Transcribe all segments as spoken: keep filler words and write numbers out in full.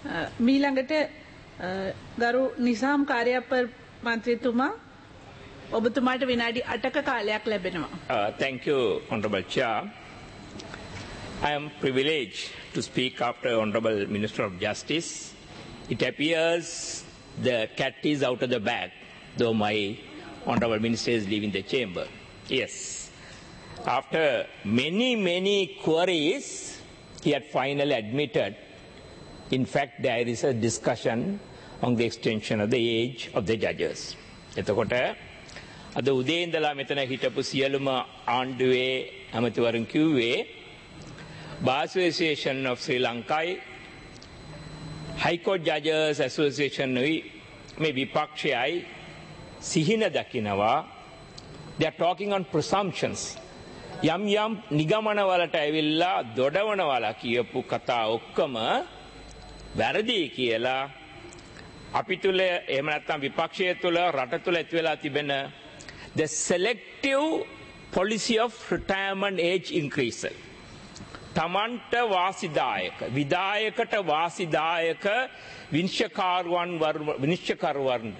මීළඟට ගරු නිසාම් කාර්යපර මන්ත්‍රීතුමා ඔබතුමාට විනාඩි අටක කාලයක් ලැබෙනවා. Thank you, Honorable Chair. I am privileged to speak after Honorable Minister of Justice. It appears the cat is out of the bag, though my Honorable Minister is leaving the chamber. Yes. After many, many queries, he had finally admitted, in fact, there is a discussion on the extension of the age of the judges. එතකොට අද උදේ ඉඳලා මෙතන හිටපු සියලුම ආණ්ඩුවේ අමතිවරුන් කිව්වේ Bar Association of Sri Lanka, High Court Judges Association මේ විපක්ෂයයි සිහින දකිනවා. They are talking on presumptions. යම් යම් නිගමන වලට ඇවිල්ලා දොඩවනවලා කියපු කතා ඔක්කොම වැරදි කියලා අපි තුල එහෙම නැත්නම් විපක්ෂය තුල රට තුල ඇති වෙලා තිබෙන the selective policy of retirement age increase තමන්ට වාසිදායක විධායකට වාසිදායක විනිශ්චයකාරවන් විනිශ්චයකරුවන්ට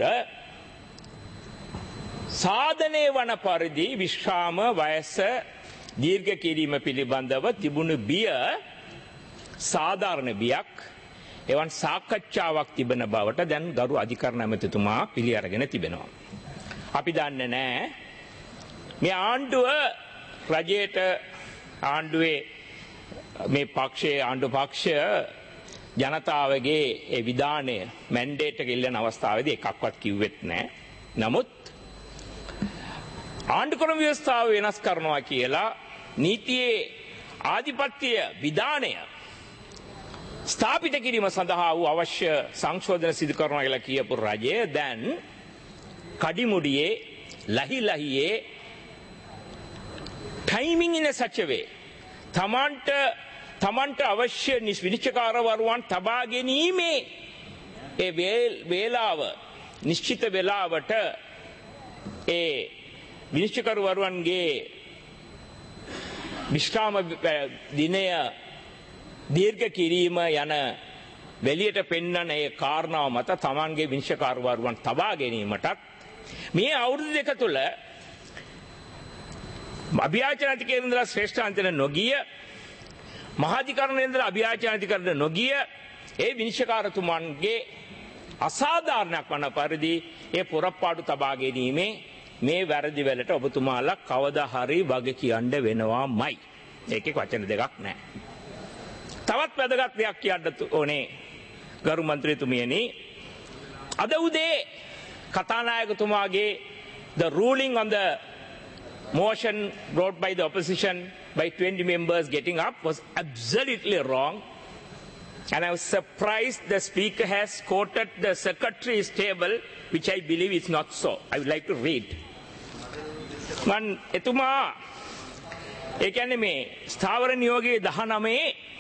සාධනය වන පරිදි විශ්‍රාම වයස දීර්ඝ කිරීම පිළිබඳව තිබුණු බිය සාධාරණ බියක් එවන් සාකච්ඡාවක් තිබෙන බවට දැන් ගරු අධිකරණ ඇමතිතුමා පිළි අරගෙන තිබෙනවා. අපි දන්නේ නැහැ මේ ආණ්ඩුව රජයට ආණ්ඩුවේ මේ පක්ෂයේ ආණ්ඩු පක්ෂය ජනතාවගේ ඒ විධානය මැන්ඩේට් එක ඉල්ලන අවස්ථාවේදී එකක්වත් කිව්වෙත් නැහැ. නමුත් ආණ්ඩුක්‍රම ව්‍යවස්ථාව වෙනස් කරනවා කියලා නීතියේ ආධිපත්‍ය විධානය ස්ථාපිත කිරීම සඳහා වූ අවශ්‍ය සංශෝධන සිදු කරනවා කියලා කියපු රජය දැන් කඩිමුඩියේ ලහි ලහියේ timing in such a way තමන්ට තමන්ට අවශ්‍ය විනිශ්චයකාරවරුන් තබා ගැනීමේ ඒ වේලාව නිශ්චිත වේලාවට ඒ විනිශ්චයකරුවන්ගේ විශ්‍රාම දිනය දීර්ඝ කිරීම යන වෙලියට පෙන්වන ඒ කාරණාව මත තමන්ගේ විනිශ්චයකරුවන් තබා ගැනීමටත් මේ අවුරුදු දෙක තුළ අභියාචන අධිකරණය ඉඳලා ශ්‍රේෂ්ඨ අන්තිම නොගිය මහාධිකරණය ඉඳලා අභියාචන අධිකරණය නොගිය ඒ විනිශ්චයකාරතුමන්ගේ අසාධාරණයක් වන පරිදි ඒ පුරප්පාඩු තබා ගැනීමේ මේ වැරදි වලට ඔබතුමාලා කවදා හරි වග කියන්න වෙනවාමයි. ඒකේ වචන දෙකක් නැහැ. තවත් වැදගත් දෙයක් කියන්න ඕනේ ගරු මන්ත්‍රීතුමියනි. අද උදේ කතානායකතුමාගේ the ruling on the motion brought by the opposition by twenty members getting up was absolutely wrong. And I was surprised the speaker has quoted the secretary's table, which I believe is not so. I would like to read. Man, etuma ඒ කියන්නේ මේ ස්ථාවර නියෝගයේ දහනවයේ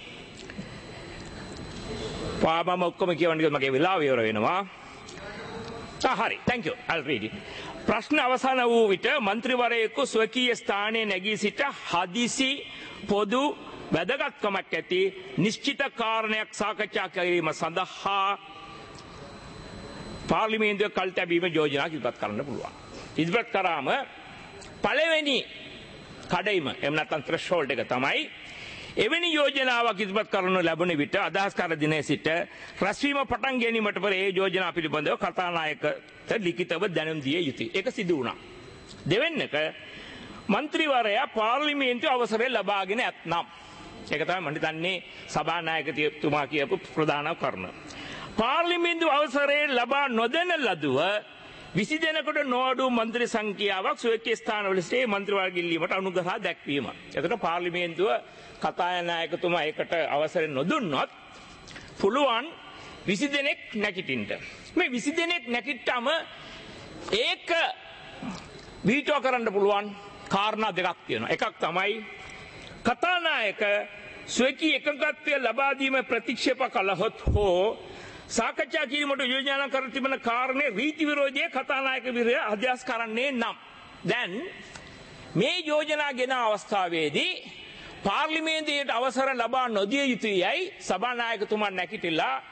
පාමම ඔක්කොම කියවන්නේ මගේ වෙලාව ඉවර වෙනවා. ආ හරි. Thank you. I'll read it. ප්‍රශ්න අවසන් වූ විට മന്ത്രിවරයෙකු ස්වකීය ස්ථානයේ නැගී සිට හදිසි පොදු වැදගත්කමක් ඇති නිශ්චිත කාරණයක් සාකච්ඡා කිරීම සඳහා පාර්ලිමේන්තුවේ කල් තැබීම යෝජනා ඉදිරිපත් කරන්න පුළුවන්. ඉදිරිපත් කරාම පළවෙනි කඩයිම එහෙම නැත්නම් threshold එක තමයි එවැනි යෝජනාවක් ඉදිරිපත් කරනු ලැබුණ විට අදහස් කර දිනේ සිට රැස්වීම පටන් ගැනීමට පෙර ඒ යෝජනා පිළිබඳව කතානායකට ලිඛිතව දැනුම් දිය යුතුයි. ඒක සිදු වුණා. දෙවෙන්නක മന്ത്രിවරයා පාර්ලිමේන්තුවේ අවසරය ලබාගෙන ඇතනම් ඒක තමයි මම හිතන්නේ සභානායකතුමා කියපු ප්‍රධාන කාරණා. පාර්ලිමේන්තුව අවසරය ලබා නොදෙන ලදුව විසි දෙනෙකුට නොඅඩු മന്ത്രി සංඛ්‍යාවක් ස්වකීය ස්ථානවල සිට മന്ത്രിවරයාගේ ඉල්ලීමට අනුග්‍රහ දැක්වීම. එතකොට පාර්ලිමේන්තුව කතානායකතුමා ඒකට අවසරය නොදුන්නොත් පුළුවන් විසි දෙනෙක් නැගිටින්න. මේ විසි දෙනෙක් නැගිට්ටම ඒක වීටෝ කරන්න පුළුවන් කාරණා දෙකක් තියෙනවා. එකක් තමයි කතානායක ස්වකීය එකඟත්වය ලබා දීම ප්‍රතික්ෂේප කළහොත් හෝ සාකච්ඡා කිරීමට යෝජනා කර තිබෙන කාරණේ රීති විරෝධී කතානායක විරය අධ්‍යාස් කරන්නේ නම් දැන් මේ යෝජනා ගෙන අවස්ථාවේදී පාර්ලිමේන්තුවට අවසර ලබා නොදිය යුතුයයි සභානායකතුමා නැගිටලා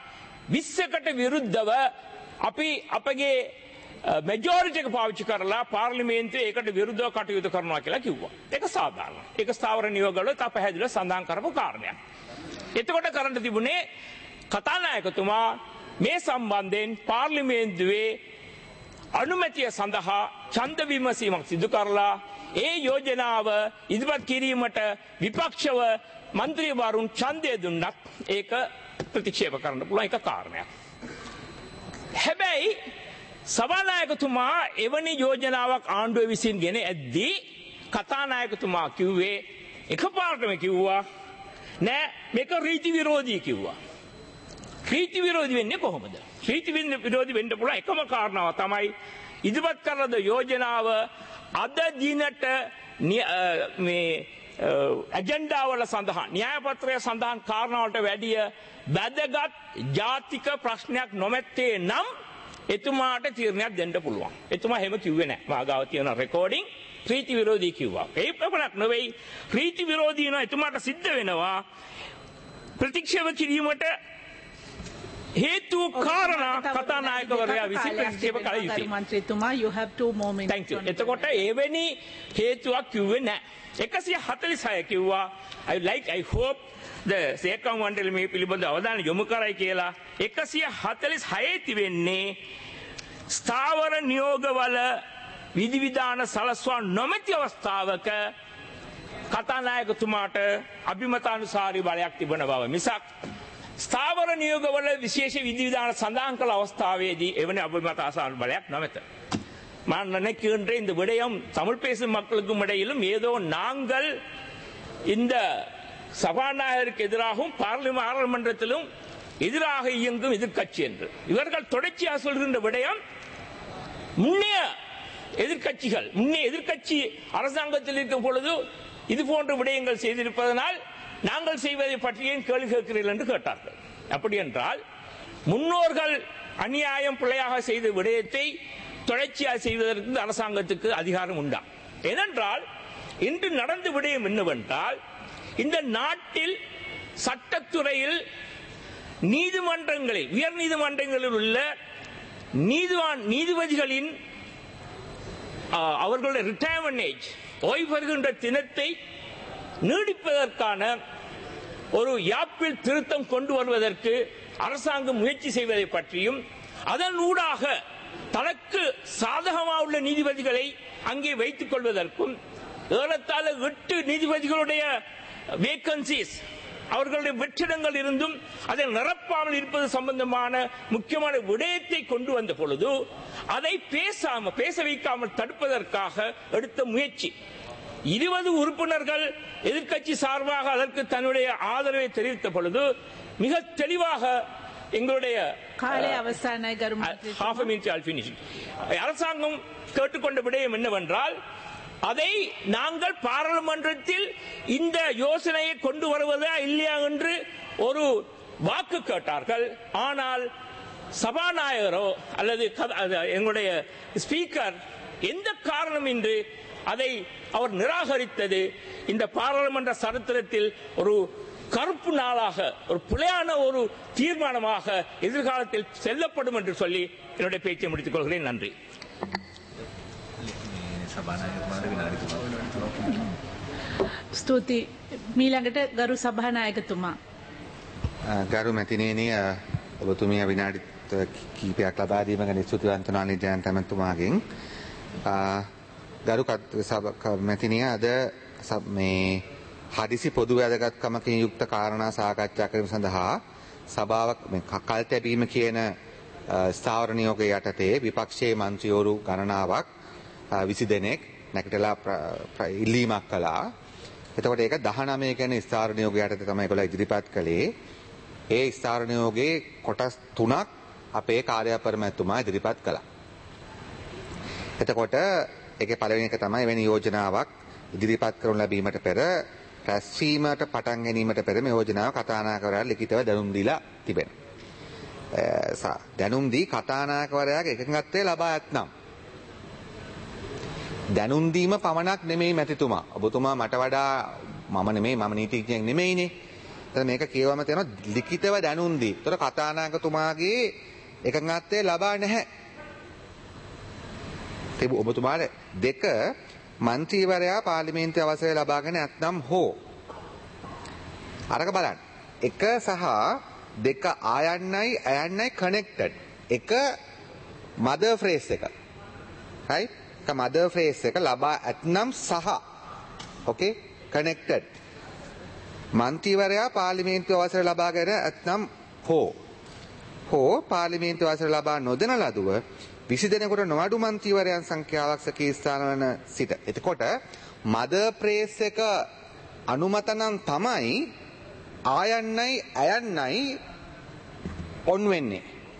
විස්සකට විරුද්ධව අපි අපගේ මෙජොරිටි එක පාවිච්චි කරලා පාර්ලිමේන්තුවේ ඒකට විරුද්ධව කටයුතු කරනවා කියලා කිව්වා. ඒක සාධාරණයි. ඒක ස්ථාවර නියෝගවල තා පැහැදිලිව සඳහන් කරපු කාරණයක්. එතකොට කරන්න තිබුණේ කතානායකතුමා මේ සම්බන්ධයෙන් පාර්ලිමේන්තුවේ අනුමැතිය සඳහා ඡන්ද විමසීමක් සිදු කරලා ඒ යෝජනාව ඉදිරිපත් කිරීමට විපක්ෂව മന്ത്രിවරුන් ඡන්දය දුන්නත් ඒක ප්‍රතික්ෂේප කරන්න පුළුවන් එක කාරණයක්. හැබැයි සභානායකතුමා එවැනි යෝජනාවක් ආණ්ඩුව විසින් ගෙන ඇද්දී කතානායකතුමා කිව්වේ එකපාරටම කිව්වා නෑ මේක රීති විරෝධී කිව්වා. රීති විරෝධී වෙන්නේ කොහොමද? රීති විරෝධී වෙන්න පුළුවන් එකම කාරණාව තමයි ඉදිරිපත් කරන යෝජනාව අද දිනට මේ ඇජෙන්ඩාවල සඳහන් න්‍යාය පත්‍රය සඳහන් කාරණාවලට වැඩිය වැදගත් ජාතික ප්‍රශ්නයක් නොමැත්තේ නම් එතුමාට තීරණයක් දෙන්න පුළුවන්. එතුමා එහෙම කිව්වේ නැහැ. මාගාව තියෙන රෙකෝඩින් රීති විරෝධී කිව්වා. ඒ ප්‍රකරණක් නෙවෙයි රීති විරෝධී නෝ එතුමාට සිද්ධ වෙනවා ප්‍රතික්ෂේප කිරීමට හේතු කාරණා කතානායකවරයා විසින් ප්‍රතික්ෂේප කළ යුතුයි. මන්ත්‍රීතුමා you have two more minutes. Thank you. එතකොට එවැනි හේතුවක් කිව්වේ නැහැ. එකසිය හතළිස් හය කිව්වා I like I hope the සේකම් මණ්ඩල මේ පිළිබඳ අවධානය යොමු කරයි කියලා. එකසිය හතළිස් හය තිබෙන්නේ ස්ථාවර නියෝගවල විධිවිධාන සලස්වා නොමැති අවස්ථාවක කතානායකතුමාට අභිමතානුසාරී බලයක් තිබෙන බව මිසක් ස්ථාවර නියෝගවල විශේෂ විධිවිධාන සඳහන් කළ අවස්ථාවේදී එවැනි අභිමතානුසාරී බලයක් නොමැත. நான் நினைக்கின்றேன் இந்த விடயம் தமிழ் பேசும் மக்களுக்கும் இடையிலும் ஏதோ நாங்கள் இந்த சபாநாயகருக்கு எதிராகவும் பாராளுமன்றத்திலும் எதிராக இயங்கும் எதிர்க்கட்சி என்று இவர்கள் தொடர்ச்சியாக சொல்கின்ற விடயம் முன்னைய எதிர்க்கட்சிகள் முன்னே எதிர்க்கட்சி அரசாங்கத்தில் இருக்கும் பொழுது இது போன்ற விடயங்கள் செய்திருப்பதனால் நாங்கள் செய்வதை பற்றியே கேள்வி கேட்கிறீர்கள் என்று கேட்டார்கள். அப்படி என்றால் முன்னோர்கள் அநியாயம் பிழையாக செய்த விடயத்தை தொடர்ச்சியாக செய்வதற்கு அரசாங்கத்துக்கு அதிகாரம் உண்டா? ஏனென்றால் இன்று நடந்த விடயம் என்னவென்றால் இந்த நாட்டில் சட்டத்துறையில் நீதிமன்றங்களில் உயர் நீதிமன்றங்களில் உள்ள நீதிவான் நீதிபதிகளின் அவர்களுடைய ரிட்டையர்மெண்ட் ஏஜ் ஓய்வு பெறுகின்ற தினத்தை நீடிப்பதற்கான ஒரு யாப்பில் திருத்தம் கொண்டு வருவதற்கு அரசாங்கம் முயற்சி செய்வதை பற்றியும் அதன் ஊடாக தனக்கு சாதகமாக உள்ள நீதிபதிகளை அங்கே வைத்துக் கொள்வதற்கும் ஏறத்தாழ எட்டு நீதிபதிகளுடைய வேகன்சிஸ் அவர்களுடைய வெற்றிடங்கள் இருந்தும் அதை நிரப்பாமல் இருப்பது சம்பந்தமான முக்கியமான விடயத்தை கொண்டு வந்த பொழுது அதை பேசாம பேச வைக்காமல் தடுப்பதற்காக எடுத்த முயற்சி. இருபது உறுப்பினர்கள் எதிர்க்கட்சி சார்பாக அதற்கு தன்னுடைய ஆதரவை தெரிவித்த பொழுது மிக தெளிவாக எங்களுடைய அரசாங்கம் கேட்டுக்கொண்ட விடயம் என்னவென்றால் அதை நாங்கள் பாராளுமன்றத்தில் இந்த யோசனையை கொண்டு வருவதா இல்லையா என்று ஒரு வாக்கு கேட்டார்கள். ஆனால் சபாநாயகரோ அல்லது எங்களுடைய ஸ்பீக்கர் எந்த காரணம் என்று அதை அவர் நிராகரித்தது இந்த பாராளுமன்ற சரித்திரத்தில் ஒரு கருப்பு நாளாக ஒரு பிழையான ஒரு தீர்மானமாக எதிர்காலத்தில் செல்லப்படும் என்று சொல்லி என்னுடைய பேச்சை முடித்துக் கொள்கிறேன். நன்றி. ස්තුති. මීළඟට ගරු සභානායකතුමා. ගරු මැතිණියනි ඔබතුමිය විනාඩි කීපයක් ලබා දීම ගැන ස්තුතිවන්ත වනවා නිජයන්ත මැතිතුමාගෙන්. ගරු මැතිණිය අද මේ හදිසි පොදු වැදගත්කමකින් යුක්ත කාරණා සාකච්ඡා කිරීම සඳහා සභාවක් මේ කල් තැබීම කියන ස්ථාවර නියෝගය යටතේ විපක්ෂයේ මන්ත්‍රීවරු ගණනාවක් විසි දෙනෙක් නැගිටලා ඉල්ලීමක් කළා. එතකොට ඒක දහනවය කියන ස්ථාවර නියෝගය යටතේ තමයි ඒගොල්ලෝ ඉදිරිපත් කළේ. ඒ ස්ථාවර නියෝගයේ කොටස් තුනක් අපේ කාර්යාපර මැතිතුමා ඉදිරිපත් කළා. එතකොට ඒකේ පළවෙනි එක තමයි වෙන යෝජනාවක් ඉදිරිපත් කරනු ලැබීමට පෙර රැස්වීමට පටන් ගැනීමට පෙර මේ යෝජනාව කතානායකවරයාට ලිඛිතව දැනුම් දීලා තිබෙනවා. දැනුම් දී කතානායකවරයාගේ එකඟත්වය ලබා ඇතනම් දැනුම් දීම පමණක් නෙමෙයි මැතිතුමා. ඔබතුමා මට වඩා මම නෙමෙයි මම නීතිඥයෙක් නෙමෙයිනේ. දැන් මේක කියවම තියෙනවා ලිඛිතව දැනුම් දී. ඒතර කතානායකතුමාගේ එකඟත්වය ලබා නැහැ. තිබු ඔබතුමාට දෙක මන්ත්‍රීවරයා පාර්ලිමේන්තුවේ අවසරය ලබාගෙන නැත්නම් හෝ අරක බලන්න. එක සහ දෙක ආයන්නයි අයන්නයි කනෙක්ටඩ්. එක මදර් ෆ්‍රේස් එක. right? එක මදර් ෆ්‍රේස් එක ලබා ඇතනම් සහ okay connected. මන්ත්‍රීවරයා පාර්ලිමේන්තුවේ අවසරය ලබාගෙන ඇතනම් හෝ හෝ පාර්ලිමේන්තුවේ අවසරය ලබා නොදෙන ලදුව විසි දෙනෙකුට නොඅඩු මන්ත්‍රීවරයන් සංඛ්‍යාවක් සකී ස්ථාන වන සිට. එතකොට මදර් ෆ්‍රේස් එක අනුමත නම් තමයි ආයන්නයි අයන්නයි ඔන් වෙන්නේ.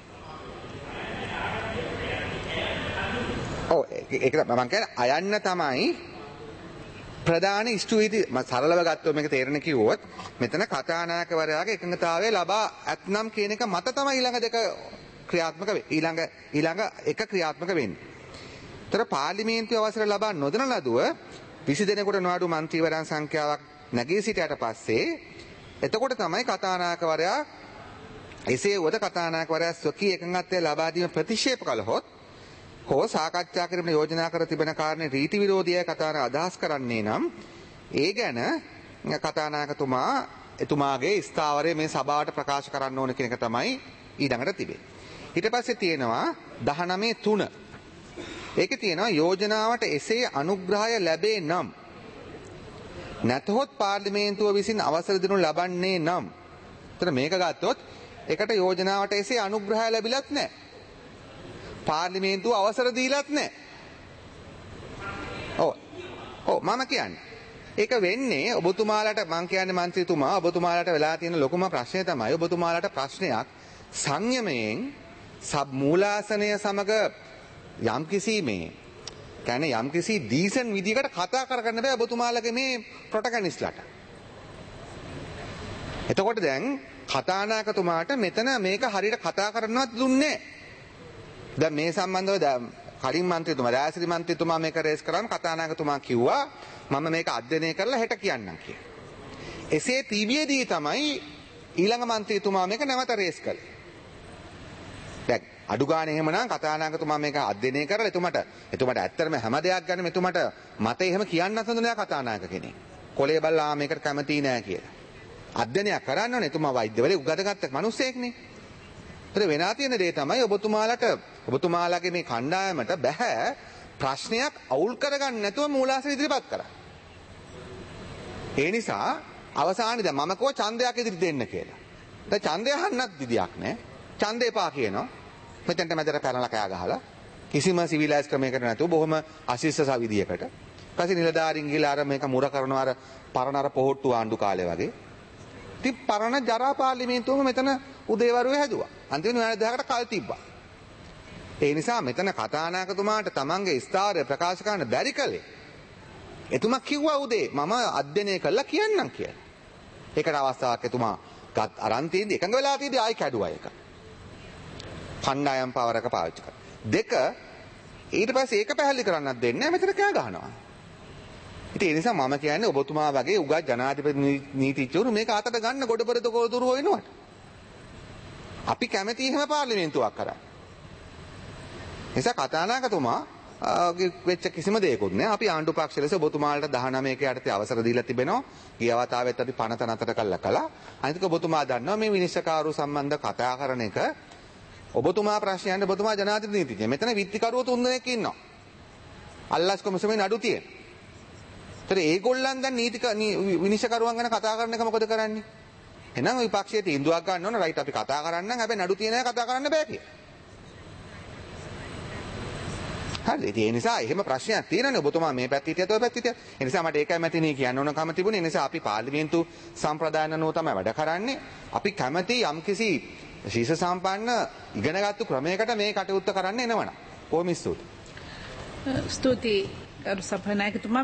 ඔව් ඒක මම කියන්නේ අයන්න තමයි ප්‍රධාන ඉෂ්ටුවීති. මම සරලව ගත්තොත් මේක තේරෙන්න කිව්වොත් මෙතන කතානායකවරයාගේ එකඟතාවය ලබා ඇතනම් කියන එක මත තමයි ඊළඟ දෙක ක්‍රියාත්මක වෙන්නේ. ඊළඟ ඊළඟ එක ක්‍රියාත්මක වෙන්නේ. ඒතර පාර්ලිමේන්තුවේ අවසර ලබා නොදෙන ලදුව විසි දෙනෙකුට නොඅඩු මන්ත්‍රීවරයන් සංඛ්‍යාවක් නැගී සිටියට පස්සේ එතකොට තමයි කතානායකවරයා එසේ වුවද කතානායකවරයා ස්වකීය එකඟත්වය ලබා දීම ප්‍රතික්ෂේප කළහොත් හෝ සාකච්ඡා කිරීමට යෝජනා කර තිබෙන කාරණේ රීති විරෝධීය කතානායක අදහස් කරන්නේ නම් ඒ ගැන කතානායකතුමා එතුමාගේ ස්ථාවරය මේ සභාවට ප්‍රකාශ කරන්න ඕන කියන එක තමයි ඊළඟට තිබෙන්නේ. ඊට පස්සේ තියෙනවා දහනවය තුන. ඒකේ තියෙනවා යෝජනාවට එසේ අනුග්‍රහය ලැබේ නම් නැතහොත් පාර්ලිමේන්තුව විසින් අවසර දෙනු ලබන්නේ නම්. එතන මේක ගත්තොත් ඒකට යෝජනාවට එසේ අනුග්‍රහය ලැබිලත් නැහැ. පාර්ලිමේන්තුව අවසර දීලත් නැහැ. ඔව්. ඔව් මම කියන්නේ. ඒක වෙන්නේ ඔබතුමාලට මං කියන්නේ മന്ത്രിතුමා ඔබතුමාලට වෙලා තියෙන ලොකුම ප්‍රශ්නය තමයි ඔබතුමාලට ප්‍රශ්නයක් සංයමයෙන් සබ් මූලාසනය සමග යම්කිසි මේ කියන්නේ යම්කිසි ඩීසන් විදිහකට කතා කරගන්න බෑ ඔබතුමාලගේ මේ ප්‍රොටගනිස්ට්ලාට. එතකොට දැන් කතානායකතුමාට මෙතන මේක හරියට කතා කරන්නවත් දුන්නේ නැහැ. දැන් මේ සම්බන්ධව කලින් മന്ത്രിතුමා රාජසිරි മന്ത്രിතුමා මේක රේස් කරාම කතානායකතුමා කිව්වා මම මේක අධ්‍යයනය කරලා හෙට කියන්නම් කියලා. එසේ තිබියදී තමයි ඊළඟ മന്ത്രിතුමා මේක නැවත රේස් කළේ. දැන් අඩු ගානේ එහෙමනම් කතානායකතුමා මේක අධ්‍යයනය කරලා එතුමට එතුමට ඇත්තටම හැම දෙයක් ගැන එතුමට මතේ එහෙම කියන්නත් හොඳ නෑ කතානායක කෙනෙක්. කොලේ බල්ලා මේකට කැමති නෑ කියලා. අධ්‍යයනයක් කරන්න ඕනේ. එතුමා වෛද්‍යවරයෙක් උගතගත්ත මිනිස්සෙක්නේ. ඒත් වෙනා තියෙන දේ තමයි ඔබතුමාලට ඔබතුමාලගේ මේ කණ්ඩායමට බෑ ප්‍රශ්නයක් අවුල් කරගන්න නැතුව මූලාශ්‍ර ඉදිරිපත් කරා. ඒ නිසා අවසානයේදී මම කෝ ඡන්දයක් ඉදිරි දෙන්න කියලා. දැන් ඡන්දය අහන්නත් විදියක් නැහැ. ඡන්දේ එපා කියනවා. මෙතෙන්ට මැදට පැනලා කෑ ගහලා කිසිම සිවිලයිස් ක්‍රමයකට නැතුව බොහොම අශිෂ්ට සවිදියකට. ඊපස්සේ නිලධාරීන් ගිහලා අර මේක මුර කරනවා අර පරණ අර පොහොට්ටු ආණ්ඩු කාලේ වගේ. ඉතින් පරණ ජරා පාර්ලිමේන්තුවම මෙතන උදේවරුේ හැදුවා. අන්තිමට මෙයාලා දහකට කල් තිබ්බා. ඒ නිසා මෙතන කතානායකතුමාට තමන්ගේ ස්ථාවරය ප්‍රකාශ කරන්න බැරි කලේ. එතුමා කිව්වා උදේ මම අධ්‍යයනය කළා කියන්නම් කියලා. ඒකට අවස්ථාවක් එතුමා ගත් අරන් තියෙද්දි එකඟ වෙලා තියෙද්දි ආයි කැඩුවා ඒක. කණ්ඩායම් පවරක පාවිච්චි කරා. දෙක ඊට පස්සේ ඒක පැහැදිලි කරන්නත් දෙන්නේ නැහැ මෙතන කෑ ගහනවා. ඉතින් ඒ නිසා මම කියන්නේ ඔබතුමා වගේ උගත් ජනාධිපති නීතිඥවරු මේක අතට ගන්න ගොඩබරද කොදුරු වෙනවට. අපි කැමති එහෙම පාර්ලිමේන්තුවක් කරා. නිසා කතානායකතුමා වෙච්ච කිසිම දෙයක්වත් නෑ. අපි ආණ්ඩු පක්ෂ ලෙස ඔබතුමාලට දහනවයක යටතේ අවසර දීලා තිබෙනවා. ගිය වතාවෙත් අපි පනත නතර කළා කළා. අනිත් එක ඔබතුමා දන්නවා මේ විනිශ්චයකාරු සම්බන්ධ කතා කරන එක ඔබතුමා ප්‍රශ්නයන්ට ඔබතුමා ජනාධිපති නීතිඥ. මෙතන විත්තිකරුවෝ තුන් දෙනෙක් ඉන්නවා. අල්ලාස් කොමිසමේ නඩු තියෙන. ඒතර ඒගොල්ලන් දැන් නීතික විනිශ්චයකරුවන් ගැන කතා කරන එක මොකද කරන්නේ? එහෙනම් විපක්ෂයේ තීන්දුවක් ගන්න ඕන රයිට් අපි කතා කරන්නම් හැබැයි නඩු තියෙන අය කතා කරන්න බෑ කියලා. හරි ඒ නිසා එහෙම ප්‍රශ්නයක් තියෙනනේ ඔබතුමා මේ පැත්තේ හිටියත් ඔය පැත්තේ හිටියත්. ඒ නිසා මට ඒකයි මැතිණි කියන්න ඕනකම තිබුණේ. ඒ නිසා අපි පාර්ලිමේන්තු සම්ප්‍රදායන නෝ තමයි වැඩ කරන්නේ. අපි කැමති යම්කිසි ශීර්ෂ සම්පන්න ඉගෙනගත්තු ක්‍රමයකට මේ කටයුත්ත කරන්න එනවනම්. කොහොම ස්තුතියි. ස්තුතියි ගරු සභානායකතුමා.